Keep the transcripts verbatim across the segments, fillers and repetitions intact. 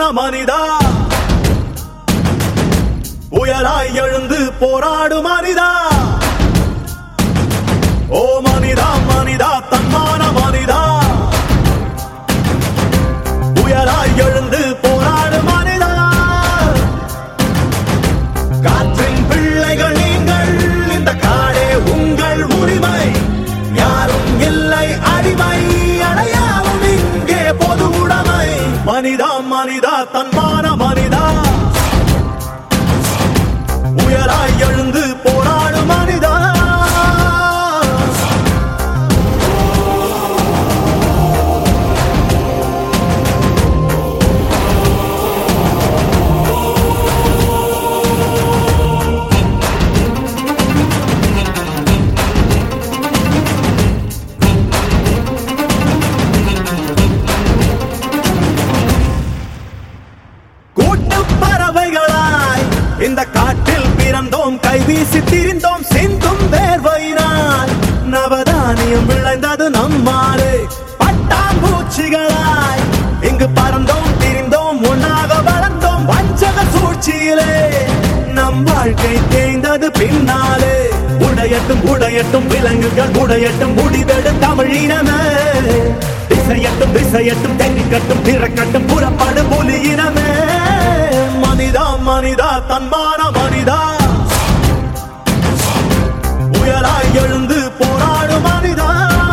தன்மான மனிதா உயராய் எழுந்து போராடு மனிதா ஓ மனிதா மனிதா தன்மான மனிதா உயராய் எழுந்து போராடு மனிதா காற்றின் பிள்ளைகள் நீங்கள் இந்த காடே உங்கள் உரிமை யாரும் இல்லை அடிமை அடையாவும் இங்கே பொது உடைமை மனிதா மனிதா தன்மான மனிதா உயராய் எழுந்து போராடு மனிதா பறவைகளாய் இந்த காட்டில் பிறந்தோம் கைவீசி திரிந்தோம் சிந்தும் வேர்வையினால் நவதானியம் விளைந்தது நம்மாறு பட்டாம்பூச்சிகளாய் இங்கு பறந்தோம் திரிந்தோம் ஒன்னாக வளர்ந்தோம் வஞ்சக சூழ்ச்சியிலே நம் வாழ்க்கை தேய்ந்தது பின்னாலே உடையட்டும் உடையட்டும் விலங்குகள் உடையட்டும் முடிவெடு தமிழினமே திசையட்டும் திசையட்டும் தென்னிக்கட்டும் திறக்கட்டும் புறப்படு புலியினமே மனிதா மனிதா தன்மான மனிதா உயராய் எழுந்து போராடு மனிதா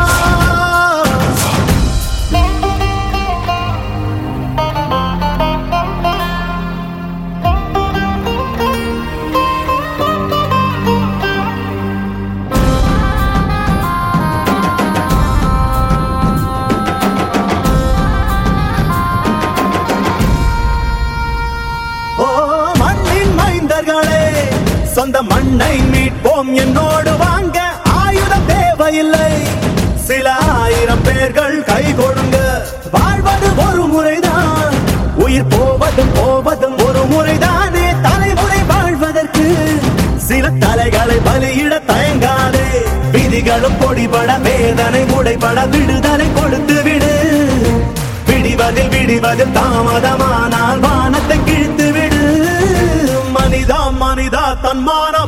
சொந்த மண்ணை மீட்போம் என்னோடு வாங்க ஆயுதம் தேவையில்லை சில ஆயிரம் பேர்கள் கை கொடுங்க வாழ்வது ஒரு முறைதான் உயிர் போவதும் போவதும் ஒரு முறைதானே தலைமுறை வாழ்வதற்கு சில தலைகளை பலியிட தயங்காதே விதிகளும் பொடிபட வேதனை உடைபட விடுதலை கொடுத்து விடு விடிவதில் விடிவதில் தாமதமானால் வானத்தை கிழித்து விடு மனிதா மனிதா தன்மான